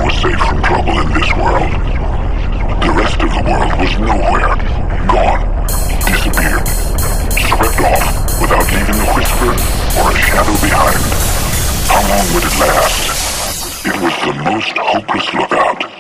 man was safe from trouble in this world. The rest of the world was nowhere. Gone. Disappeared. Swept off without leaving a whisper or a shadow behind. How long would it last? It was the most hopeless lookout